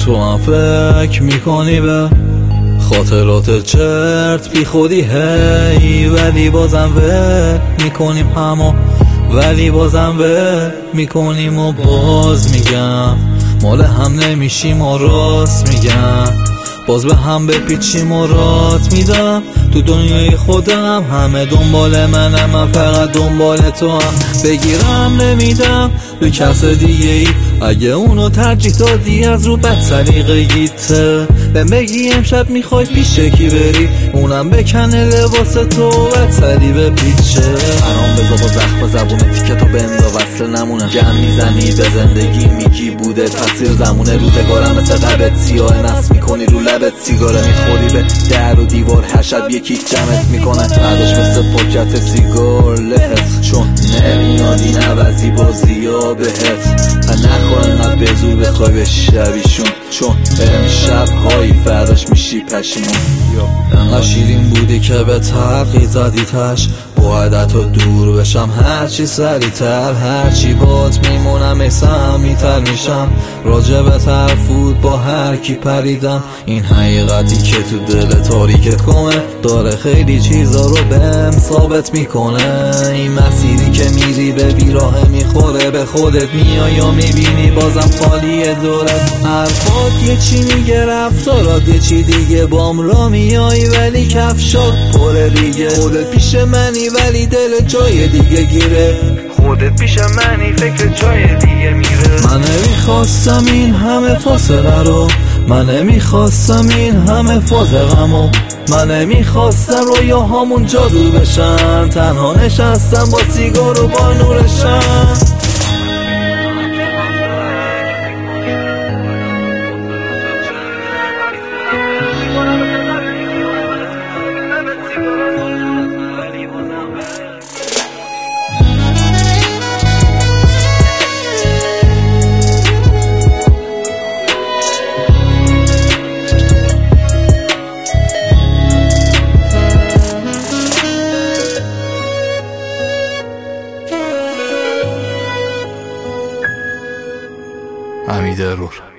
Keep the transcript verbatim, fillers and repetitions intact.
تو هم فکر میکنی به خاطرات چرت بی خودی هی، ولی بازم ول میکنیم همو، ولی بازم ول میکنیم و باز میگم مال هم نمیشیم و راست میگم، باز به هم بپیچیم و رات میدم. تو دنیای خودم همه دنبال منم، من فقط دنبال تو هم. بگیرم نمیدم به کس دیگه ای، اگه اونو ترجیح دادی از رو بد سلیقه‌ایته. به بگی امشب میخوای پیش کی بری، اونم بکنه لباس تو بد سری به پیچه. حرام بزا با زخم زبونه تیکتو بندا وصل نمونه، جمع میزنی به زندگی میگی بوده تاثیر زمونه. روزگارم مثل قبت سیاه نصب میکنی رو لبت، سیگاره میخوری به در و دیوار، هر شب یکی جمعت میکنه بعدش مثل پاکت سیگار لهت. چون نمیادی نوزی بازی ها بهت و نخواه انقدر به زور بخوای به شبیشون، چون برمی شبهایی فرداش میشی پشیمون. انقدر شیرین بودی که به تلخی زدی تش، باید تو دور بشم هرچی سریعتر، هرچی بات میمونم احسان میتر میشم، راجب طرفود با هر کی پریدم. این حقیقتی که تو دل تاریکت کنه داره خیلی چیزا رو بهم ثابت میکنه. این مسیری که میری به بیراه میخوره، به خودت میای و میبینی بازم خالیه دورت. حرفات یه چی میگه، رفتارات یه چی دیگه، بام را میای ولی کفشات پره دیگه. خودت پیش منی ولی دل جای دیگه گیره، خودت پیش منی فکر جای دیگه میره. من نمیخواستم این همه فاصله رو، من نمیخواستم این همه فاز غمو، من نمیخواستم رویاهامون جادو بشن، تنها نشستم با سیگار و با نورشم. حمید رور